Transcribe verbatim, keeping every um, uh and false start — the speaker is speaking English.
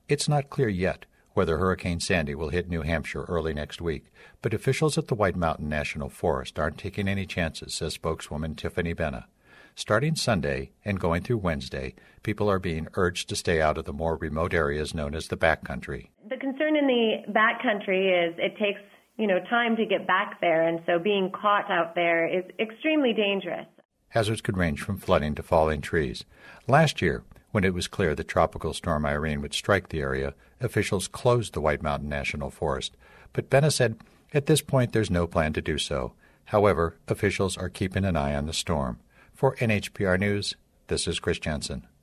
It's not clear yet whether Hurricane Sandy will hit New Hampshire early next week, but officials at the White Mountain National Forest aren't taking any chances, says spokeswoman Tiffany Benna. Starting Sunday and going through Wednesday, people are being urged to stay out of the more remote areas known as the backcountry. The concern in the backcountry is it takes, you know, time to get back there, and so being caught out there is extremely dangerous. Hazards could range from flooding to falling trees. Last year, when it was clear that Tropical Storm Irene would strike the area, officials closed the White Mountain National Forest. But Benna said at this point there's no plan to do so. However, officials are keeping an eye on the storm. For N H P R News, this is Chris Jensen.